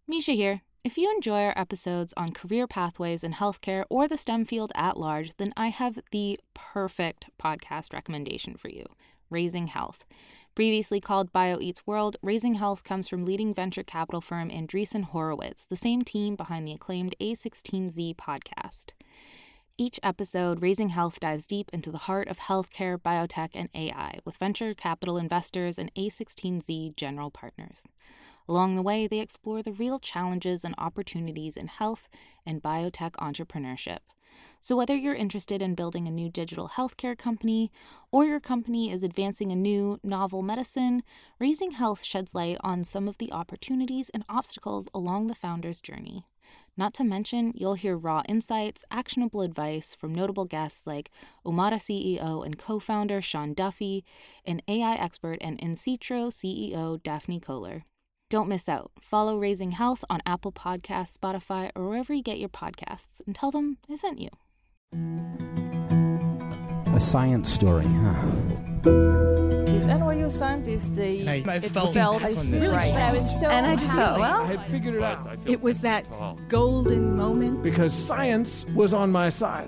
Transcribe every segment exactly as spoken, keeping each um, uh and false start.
Misha here. If you enjoy our episodes on career pathways in healthcare or the STEM field at large, then I have the perfect podcast recommendation for you, Raising Health. Previously called BioEats World, Raising Health comes from leading venture capital firm Andreessen Horowitz, the same team behind the acclaimed A sixteen Z podcast. Each episode, Raising Health dives deep into the heart of healthcare, biotech, and A I with venture capital investors and A sixteen Z general partners. Along the way, they explore the real challenges and opportunities in health and biotech entrepreneurship. So whether you're interested in building a new digital healthcare company or your company is advancing a new, novel medicine, Raising Health sheds light on some of the opportunities and obstacles along the founder's journey. Not to mention, you'll hear raw insights, actionable advice from notable guests like Omada C E O and co-founder Sean Duffy, and A I expert and In-Citro C E O Daphne Kohler. Don't miss out. Follow Raising Health on Apple Podcasts, Spotify, or wherever you get your podcasts, and tell them I sent you. A science story, huh? These N Y U scientists, they I, I it felt, felt this. right. But I was so and I just thought, well, I had figured it out. It was that golden moment. Because science was on my side.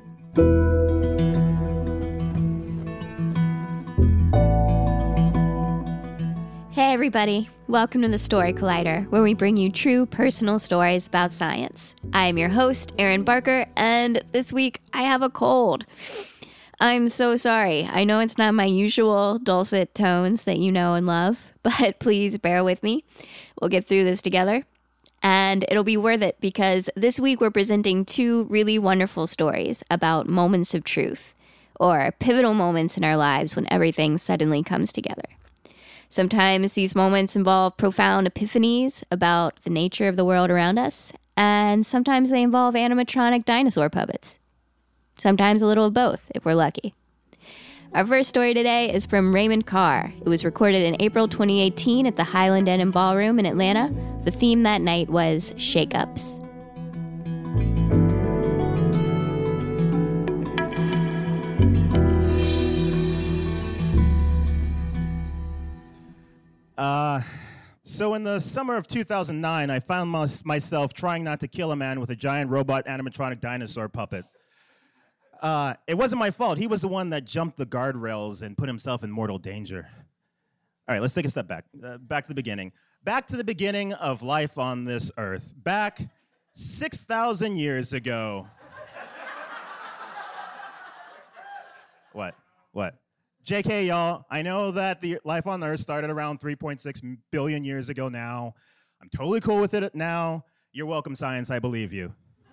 Hey everybody, welcome to the Story Collider, where we bring you true personal stories about science. I am your host, Erin Barker, and this week I have a cold. I'm so sorry. I know it's not my usual dulcet tones that you know and love, but please bear with me. We'll get through this together, and it'll be worth it because this week we're presenting two really wonderful stories about moments of truth, or pivotal moments in our lives when everything suddenly comes together. Sometimes these moments involve profound epiphanies about the nature of the world around us, and sometimes they involve animatronic dinosaur puppets. Sometimes a little of both, if we're lucky. Our first story today is from Raymond Carr. It was recorded in April twenty eighteen at the Highland Inn and Ballroom in Atlanta. The theme that night was shake-ups. Uh, so in the summer of two thousand nine, I found my, myself trying not to kill a man with a giant robot animatronic dinosaur puppet. Uh, it wasn't my fault. He was the one that jumped the guardrails and put himself in mortal danger. All right, let's take a step back. Uh, back to the beginning. Back to the beginning of life on this earth. Back six thousand years ago. What? What? J K, y'all, I know that the life on Earth started around three point six billion years ago now. I'm totally cool with it now. You're welcome, science. I believe you.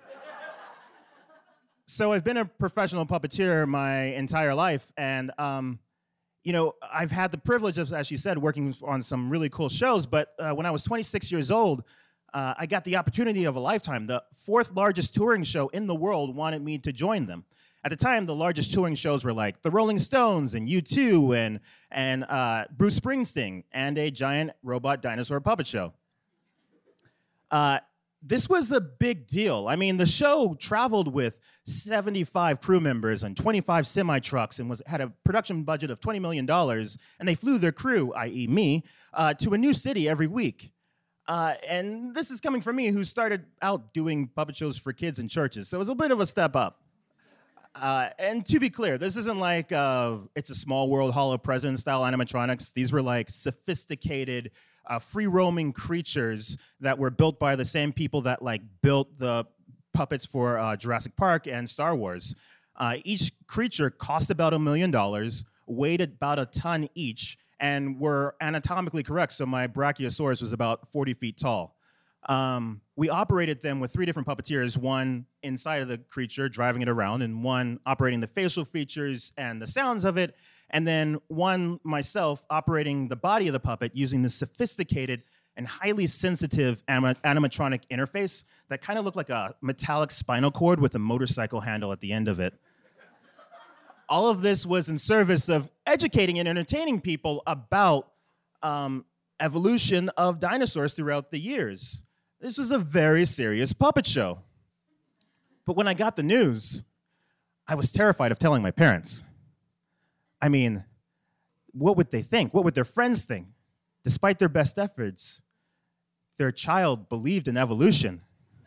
So I've been a professional puppeteer my entire life, and um, you know, I've had the privilege of, as you said, working on some really cool shows, but uh, when I was twenty-six years old, uh, I got the opportunity of a lifetime. The fourth largest touring show in the world wanted me to join them. At the time, the largest touring shows were like the Rolling Stones and U two and, and uh, Bruce Springsteen and a giant robot dinosaur puppet show. Uh, this was a big deal. I mean, the show traveled with seventy-five crew members and twenty-five semi-trucks and was, had a production budget of twenty million dollars, and they flew their crew, that is me, uh, to a new city every week. Uh, and this is coming from me, who started out doing puppet shows for kids in churches, so it was a bit of a step up. Uh, and to be clear, this isn't like uh, It's a Small World, Hall of Presidents style animatronics. These were like sophisticated, uh, free-roaming creatures that were built by the same people that like built the puppets for uh, Jurassic Park and Star Wars. Uh, each creature cost about a million dollars, weighed about a ton each, and were anatomically correct. So my Brachiosaurus was about forty feet tall. Um, we operated them with three different puppeteers, one inside of the creature driving it around, and one operating the facial features and the sounds of it, and then one myself operating the body of the puppet using the sophisticated and highly sensitive anim- animatronic interface that kind of looked like a metallic spinal cord with a motorcycle handle at the end of it. All of this was in service of educating and entertaining people about um, evolution of dinosaurs throughout the years. This was a very serious puppet show. But when I got the news, I was terrified of telling my parents. I mean, what would they think? What would their friends think? Despite their best efforts, their child believed in evolution.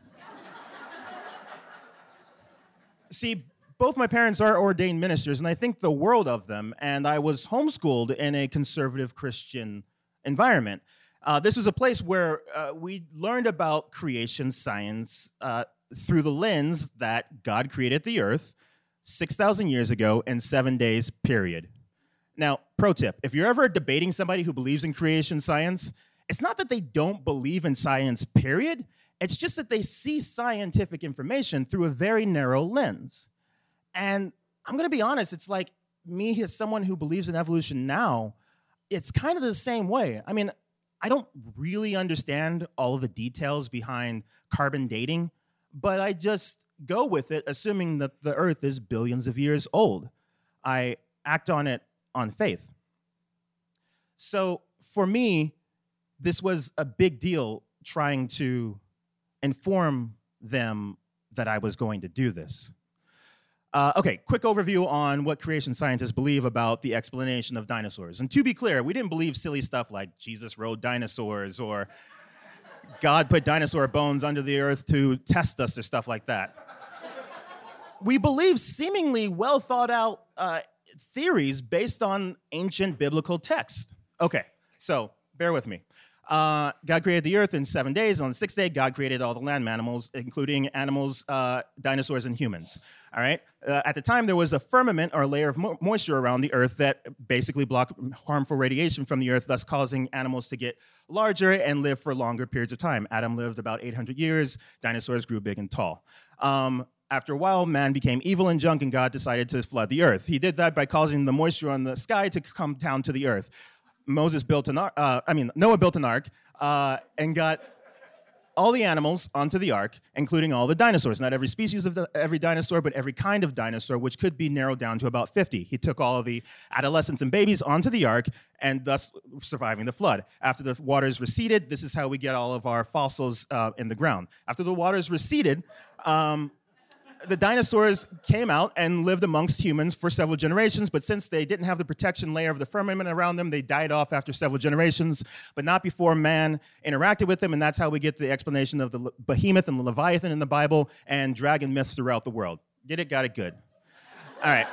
See, both my parents are ordained ministers, and I think the world of them, and I was homeschooled in a conservative Christian environment. Uh, this was a place where uh, we learned about creation science uh, through the lens that God created the earth six thousand years ago in seven days, period. Now, pro tip, if you're ever debating somebody who believes in creation science, it's not that they don't believe in science, period. It's just that they see scientific information through a very narrow lens. And I'm going to be honest, it's like me as someone who believes in evolution now, it's kind of the same way. I mean, I don't really understand all of the details behind carbon dating, but I just go with it, assuming that the Earth is billions of years old. I act on it on faith. So for me, this was a big deal trying to inform them that I was going to do this. Uh, okay, quick overview on what creation scientists believe about the explanation of dinosaurs. And to be clear, we didn't believe silly stuff like Jesus rode dinosaurs or God put dinosaur bones under the earth to test us or stuff like that. We believe seemingly well thought out uh, theories based on ancient biblical text. Okay, so bear with me. Uh, God created the earth in seven days. On the sixth day, God created all the land animals, including animals, uh, dinosaurs, and humans. All right. Uh, at the time, there was a firmament or layer of mo- moisture around the earth that basically blocked harmful radiation from the earth, thus causing animals to get larger and live for longer periods of time. Adam lived about eight hundred years. Dinosaurs grew big and tall. Um, After a while, man became evil and junk, and God decided to flood the earth. He did that by causing the moisture on the sky to come down to the earth. Moses built an ark, uh, I mean, Noah built an ark uh, and got all the animals onto the ark, including all the dinosaurs. Not every species of the, every dinosaur, but every kind of dinosaur, which could be narrowed down to about fifty. He took all of the adolescents and babies onto the ark, and thus surviving the flood. After the waters receded, this is how we get all of our fossils uh, in the ground. After the waters receded, um, the dinosaurs came out and lived amongst humans for several generations, but since they didn't have the protection layer of the firmament around them, they died off after several generations, but not before man interacted with them, and that's how we get the explanation of the behemoth and the Leviathan in the Bible and dragon myths throughout the world. Get it? Got it? Good. All right.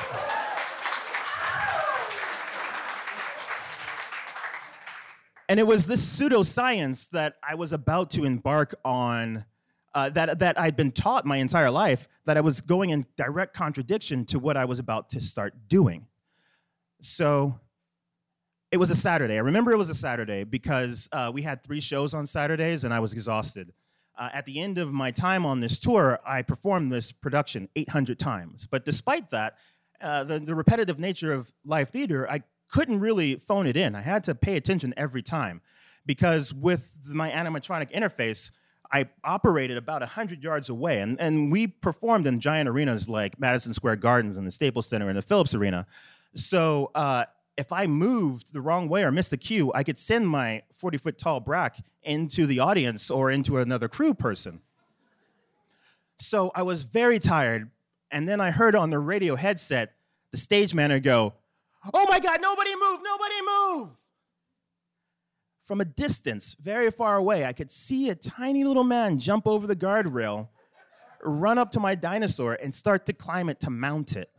And it was this pseudoscience that I was about to embark on Uh, that, that I'd been taught my entire life, that I was going in direct contradiction to what I was about to start doing. So it was a Saturday. I remember it was a Saturday because uh, we had three shows on Saturdays and I was exhausted. Uh, at the end of my time on this tour, I performed this production eight hundred times. But despite that, uh, the, the repetitive nature of live theater, I couldn't really phone it in. I had to pay attention every time because with my animatronic interface, I operated about one hundred yards away, and, and we performed in giant arenas like Madison Square Gardens and the Staples Center and the Phillips Arena. So uh, if I moved the wrong way or missed a cue, I could send my forty-foot-tall Brack into the audience or into another crew person. So I was very tired, and then I heard on the radio headset the stage manager go, "Oh my God, nobody move, nobody move!" From a distance, very far away, I could see a tiny little man jump over the guardrail, run up to my dinosaur, and start to climb it to mount it.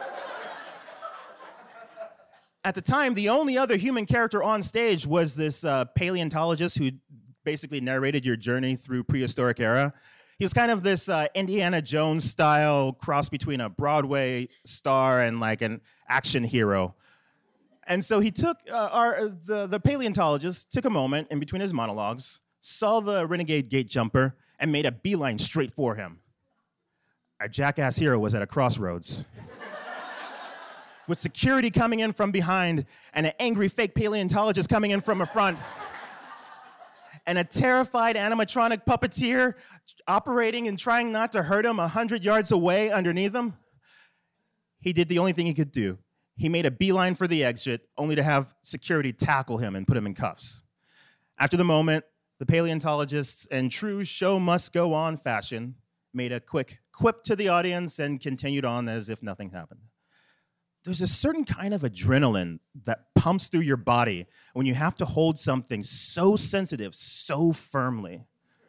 At the time, the only other human character on stage was this uh, paleontologist who basically narrated your journey through prehistoric era. He was kind of this uh, Indiana Jones-style cross between a Broadway star and like an action hero. And so he took, uh, our, the, the paleontologist took a moment in between his monologues, saw the renegade gate jumper, and made a beeline straight for him. Our jackass hero was at a crossroads. With security coming in from behind, and an angry fake paleontologist coming in from a front, and a terrified animatronic puppeteer operating and trying not to hurt him one hundred yards away underneath him, he did the only thing he could do. He made a beeline for the exit, only to have security tackle him and put him in cuffs. After the moment, the paleontologists, in true show must go on fashion, made a quick quip to the audience and continued on as if nothing happened. there's a certain kind of adrenaline that pumps through your body when you have to hold something so sensitive so firmly.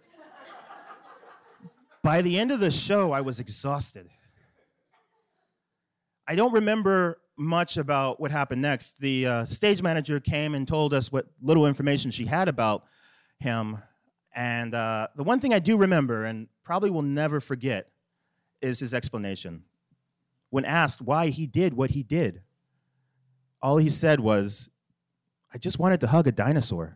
By the end of the show, I was exhausted. I don't remember much about what happened next. The uh, stage manager came and told us what little information she had about him. And uh, the one thing I do remember, and probably will never forget, is his explanation. When asked why he did what he did, all he said was, I just wanted to hug a dinosaur.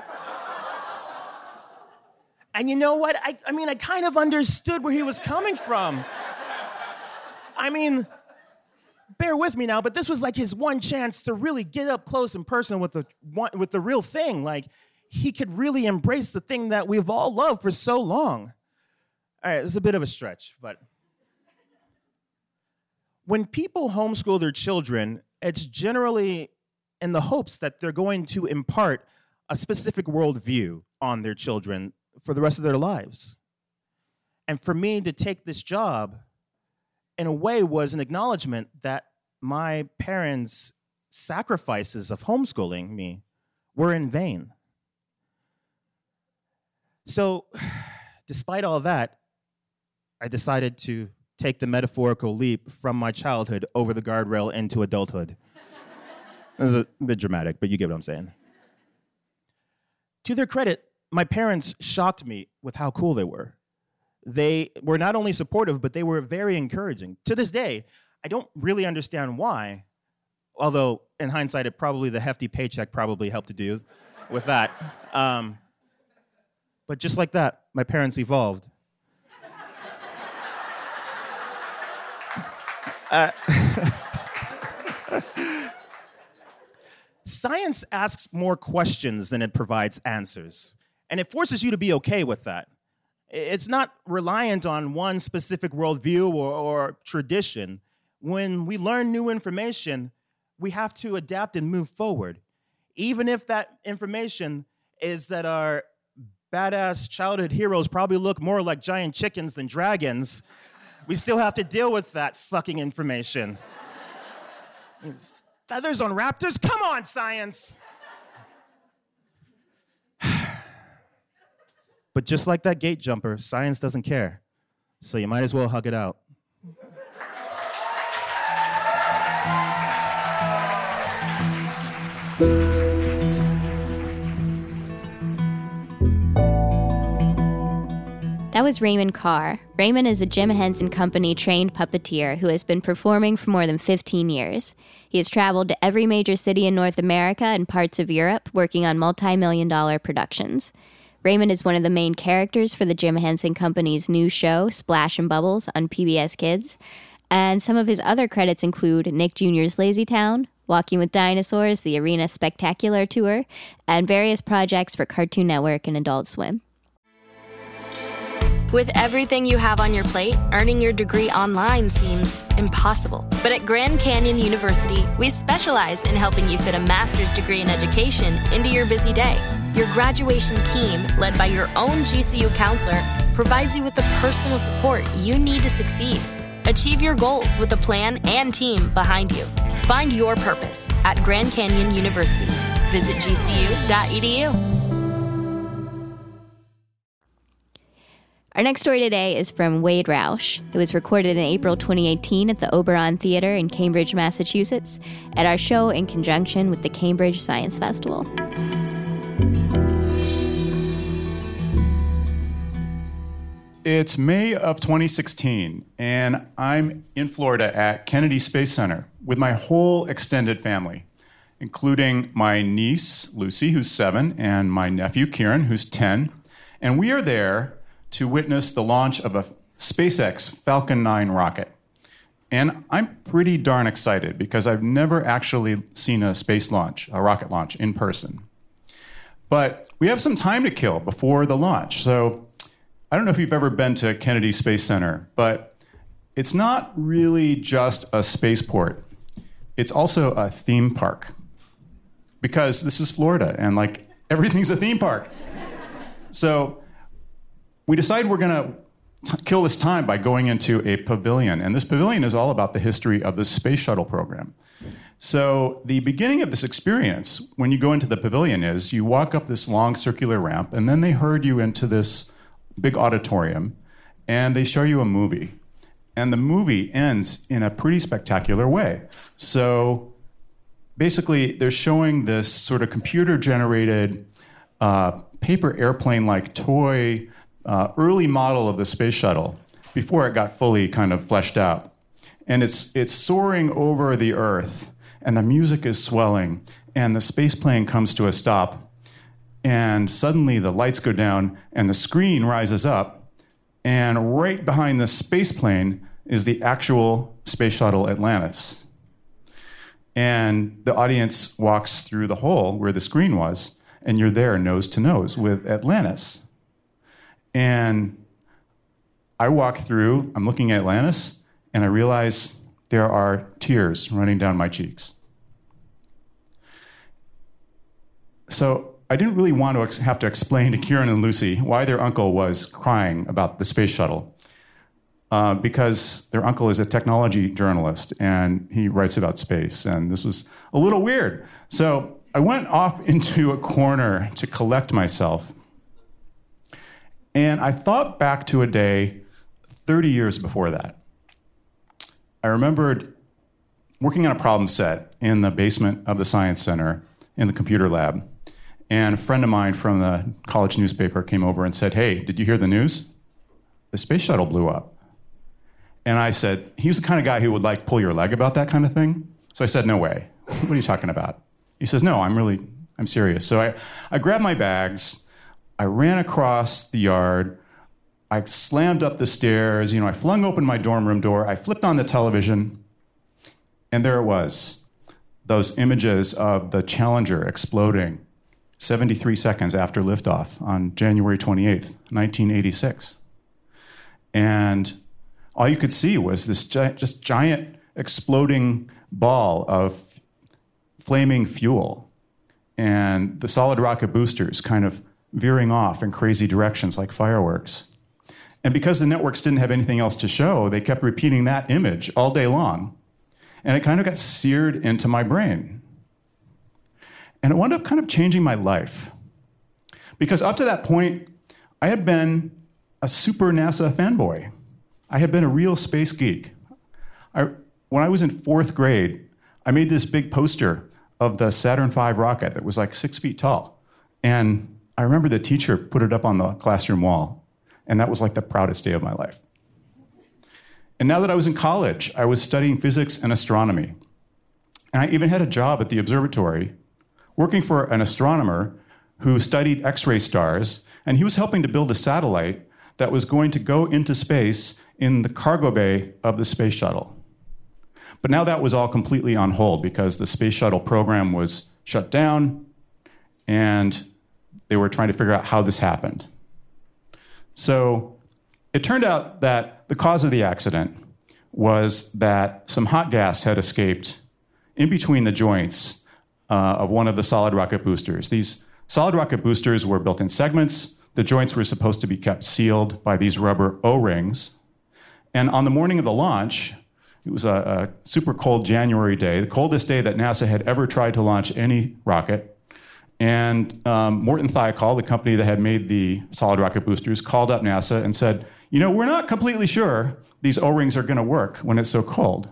And you know what? I, I mean, I kind of understood where he was coming from. I mean, bear with me now, but this was like his one chance to really get up close and personal with the, with the real thing. Like, he could really embrace the thing that we've all loved for so long. All right, this is a bit of a stretch, but when people homeschool their children, it's generally in the hopes that they're going to impart a specific worldview on their children for the rest of their lives. And for me to take this job, in a way, was an acknowledgement that my parents' sacrifices of homeschooling me were in vain. So, despite all that, I decided to take the metaphorical leap from my childhood over the guardrail into adulthood. It was a bit dramatic, but you get what I'm saying. To their credit, my parents shocked me with how cool they were. They were not only supportive, but they were very encouraging. To this day, I don't really understand why, although in hindsight, it probably the hefty paycheck probably helped to do with that. Um, but just like that, my parents evolved. Uh, science asks more questions than it provides answers, and it forces you to be okay with that. It's not reliant on one specific worldview or, or tradition. When we learn new information, we have to adapt and move forward. Even if that information is that our badass childhood heroes probably look more like giant chickens than dragons, we still have to deal with that fucking information. Feathers on raptors? Come on, science! But just like that gate jumper, science doesn't care. So you might as well hug it out. That was Raymond Carr. Raymond is a Jim Henson Company trained puppeteer who has been performing for more than fifteen years. He has traveled to every major city in North America and parts of Europe, working on multi-million dollar productions. Raymond is one of the main characters for the Jim Henson Company's new show, Splash and Bubbles, on P B S Kids. And some of his other credits include Nick Junior's Lazy Town, Walking with Dinosaurs, the Arena Spectacular Tour, and various projects for Cartoon Network and Adult Swim. With everything you have on your plate, earning your degree online seems impossible. But at Grand Canyon University, we specialize in helping you fit a master's degree in education into your busy day. Your graduation team, led by your own G C U counselor, provides you with the personal support you need to succeed. Achieve your goals with a plan and team behind you. Find your purpose at Grand Canyon University. Visit g c u dot e d u. Our next story today is from Wade Roush. It was recorded in April twenty eighteen at the Oberon Theater in Cambridge, Massachusetts, at our show in conjunction with the Cambridge Science Festival. It's May of twenty sixteen, and I'm in Florida at Kennedy Space Center with my whole extended family, including my niece, Lucy, who's seven, and my nephew, Kieran, who's ten. And we are there to witness the launch of a SpaceX Falcon nine rocket. And I'm pretty darn excited because I've never actually seen a space launch, a rocket launch, in person. But we have some time to kill before the launch. So I don't know if you've ever been to Kennedy Space Center, but it's not really just a spaceport. It's also a theme park. Because this is Florida, and like everything's a theme park. So we decided we're gonna t- kill this time by going into a pavilion. And this pavilion is all about the history of the space shuttle program. So the beginning of this experience, when you go into the pavilion, is you walk up this long circular ramp, and then they herd you into this big auditorium, and they show you a movie. And the movie ends in a pretty spectacular way. So basically, they're showing this sort of computer-generated uh, paper airplane-like toy uh, early model of the space shuttle before it got fully kind of fleshed out. And it's it's soaring over the Earth, and the music is swelling, and the space plane comes to a stop, and suddenly the lights go down, and the screen rises up, and right behind the space plane is the actual space shuttle Atlantis. And the audience walks through the hole where the screen was, and you're there nose to nose with Atlantis. And I walk through, I'm looking at Atlantis, and I realize there are tears running down my cheeks. So I didn't really want to ex- have to explain to Kieran and Lucy why their uncle was crying about the space shuttle. Uh, because their uncle is a technology journalist and he writes about space, and this was a little weird. So I went off into a corner to collect myself, and I thought back to a day thirty years before that. I remembered working on a problem set in the basement of the Science Center in the computer lab, and a friend of mine from the college newspaper came over and said, "Hey, did you hear the news? The space shuttle blew up." And I said, he was the kind of guy who would like pull your leg about that kind of thing. So I said, "No way. What are you talking about?" He says, "No, I'm really, I'm serious." So I, I grabbed my bags, I ran across the yard, I slammed up the stairs, you know, I flung open my dorm room door, I flipped on the television, and there it was. Those images of the Challenger exploding seventy-three seconds after liftoff on January twenty-eighth, nineteen eighty-six. And all you could see was this gi- just giant exploding ball of flaming fuel, and the solid rocket boosters kind of veering off in crazy directions like fireworks. And because the networks didn't have anything else to show, they kept repeating that image all day long. And it kind of got seared into my brain. And it wound up kind of changing my life. Because up to that point, I had been a super NASA fanboy. I had been a real space geek. I, when I was in fourth grade, I made this big poster of the Saturn five rocket that was like six feet tall. And I remember the teacher put it up on the classroom wall. And that was like the proudest day of my life. And now that I was in college, I was studying physics and astronomy. And I even had a job at the observatory working for an astronomer who studied X-ray stars. And he was helping to build a satellite that was going to go into space in the cargo bay of the space shuttle. But now that was all completely on hold because the space shuttle program was shut down and they were trying to figure out how this happened. So it turned out that the cause of the accident was that some hot gas had escaped in between the joints uh, of one of the solid rocket boosters. These solid rocket boosters were built in segments. The joints were supposed to be kept sealed by these rubber O-rings. And on the morning of the launch, it was a, a super cold January day, the coldest day that NASA had ever tried to launch any rocket. And um, Morton Thiokol, the company that had made the solid rocket boosters, called up NASA and said, "You know, we're not completely sure these O-rings are going to work when it's so cold."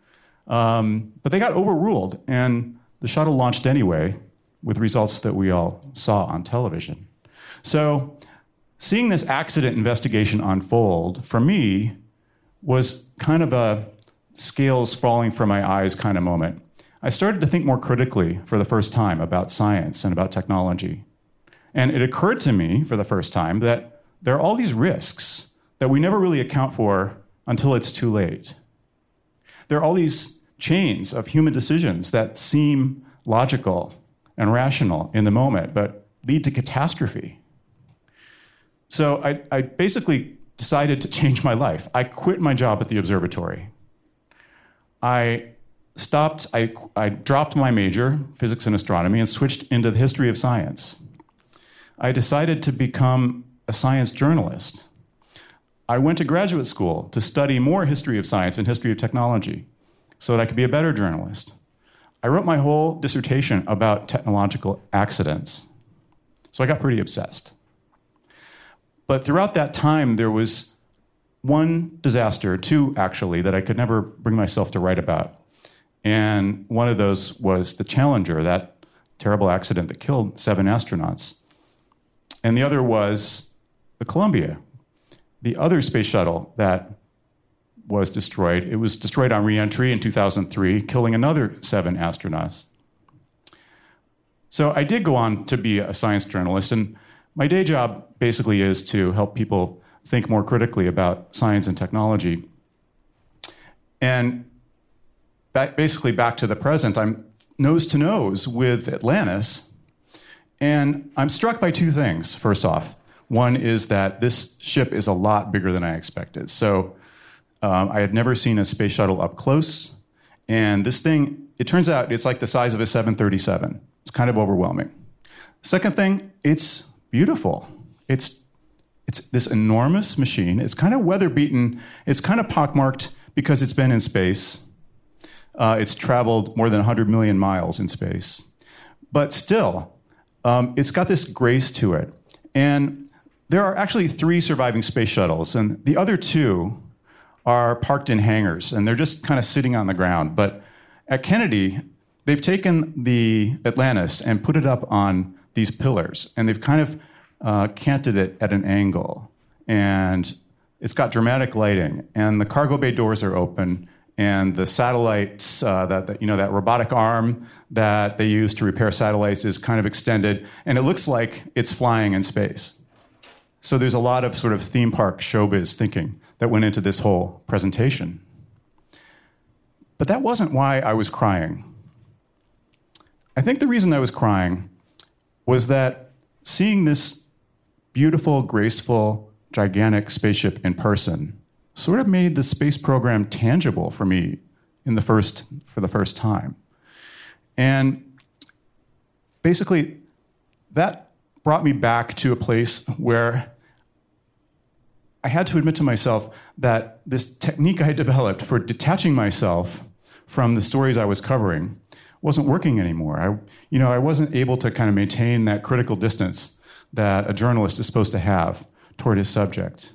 Um, but they got overruled, and the shuttle launched anyway, with results that we all saw on television. So seeing this accident investigation unfold, for me, was kind of a scales falling from my eyes kind of moment. I started to think more critically for the first time about science and about technology. And it occurred to me for the first time that there are all these risks that we never really account for until it's too late. There are all these chains of human decisions that seem logical and rational in the moment, but lead to catastrophe. So I, I basically decided to change my life. I quit my job at the observatory. I stopped, I, I dropped my major, physics and astronomy, and switched into the history of science. I decided to become a science journalist. I went to graduate school to study more history of science and history of technology so that I could be a better journalist. I wrote my whole dissertation about technological accidents. So I got pretty obsessed. But throughout that time, there was one disaster, two actually, that I could never bring myself to write about. And one of those was the Challenger, that terrible accident that killed seven astronauts. And the other was the Columbia, the other space shuttle that was destroyed. It was destroyed on re-entry in two thousand three, killing another seven astronauts. So I did go on to be a science journalist, and my day job basically is to help people think more critically about science and technology. And back, basically back to the present, I'm nose to nose with Atlantis, and I'm struck by two things, first off. One is that this ship is a lot bigger than I expected. So um, I had never seen a space shuttle up close, and this thing, it turns out it's like the size of a seven thirty-seven. It's kind of overwhelming. Second thing, it's beautiful. It's it's this enormous machine. It's kind of weather-beaten. It's kind of pockmarked because it's been in space. Uh, it's traveled more than one hundred million miles in space. But still, um, it's got this grace to it. And there are actually three surviving space shuttles, and the other two are parked in hangars, and they're just kind of sitting on the ground. But at Kennedy, they've taken the Atlantis and put it up on these pillars, and they've kind of uh, canted it at an angle. And it's got dramatic lighting, and the cargo bay doors are open, and the satellites, uh, that, that you know, that robotic arm that they use to repair satellites is kind of extended, and it looks like it's flying in space. So there's a lot of sort of theme park showbiz thinking that went into this whole presentation. But that wasn't why I was crying. I think the reason I was crying was that seeing this beautiful, graceful, gigantic spaceship in person sort of made the space program tangible for me in the first, for the first time. And basically, that brought me back to a place where I had to admit to myself that this technique I had developed for detaching myself from the stories I was covering wasn't working anymore. I, you know, I wasn't able to kind of maintain that critical distance that a journalist is supposed to have toward his subject.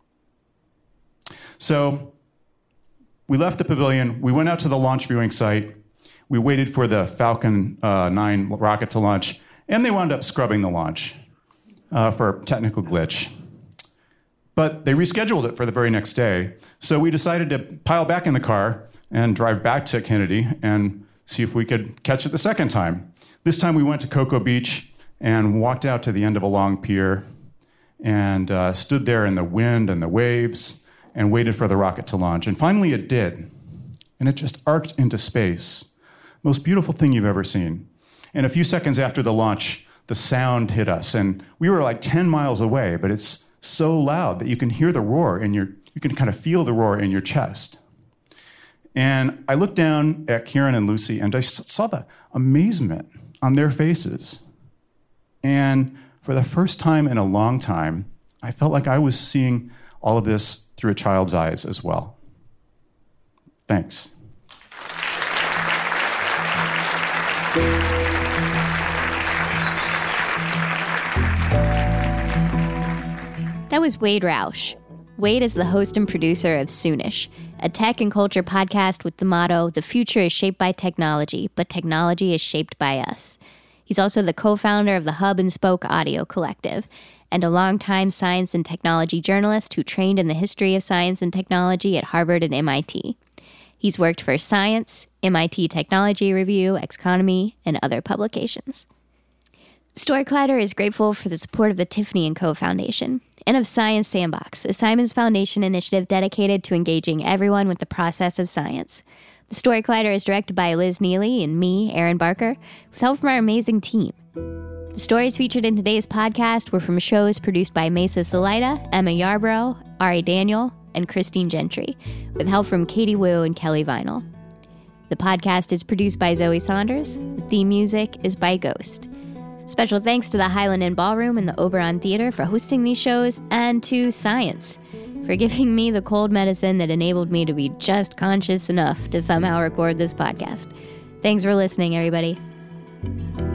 So we left the pavilion. We went out to the launch viewing site. We waited for the Falcon uh, nine rocket to launch, and they wound up scrubbing the launch uh, for a technical glitch. But they rescheduled it for the very next day. So we decided to pile back in the car and drive back to Kennedy and see if we could catch it the second time. This time we went to Cocoa Beach and walked out to the end of a long pier and uh, stood there in the wind and the waves and waited for the rocket to launch. And finally it did. And it just arced into space. Most beautiful thing you've ever seen. And a few seconds after the launch, the sound hit us. And we were like ten miles away, but it's so loud that you can hear the roar in your, you can kind of feel the roar in your chest. And I looked down at Kieran and Lucy, and I saw the amazement on their faces. And for the first time in a long time, I felt like I was seeing all of this through a child's eyes as well. Thanks. That was Wade Roush. Wade is the host and producer of Soonish, a tech and culture podcast with the motto, "The future is shaped by technology, but technology is shaped by us." He's also the co-founder of the Hub and Spoke Audio Collective and a longtime science and technology journalist who trained in the history of science and technology at Harvard and M I T. He's worked for Science, M I T Technology Review, Xconomy, and other publications. Story Collider is grateful for the support of the Tiffany and Co. Foundation and of Science Sandbox, a Simons Foundation initiative dedicated to engaging everyone with the process of science. The Story Collider is directed by Liz Neely and me, Erin Barker, with help from our amazing team. The stories featured in today's podcast were from shows produced by Mesa Salida, Emma Yarbrough, Ari Daniel, and Christine Gentry, with help from Katie Wu and Kelly Vinyl. The podcast is produced by Zoe Saunders. The theme music is by Ghost. Special thanks to the Highland Inn Ballroom and the Oberon Theater for hosting these shows, and to Science. for giving me the cold medicine that enabled me to be just conscious enough to somehow record this podcast. Thanks for listening, everybody.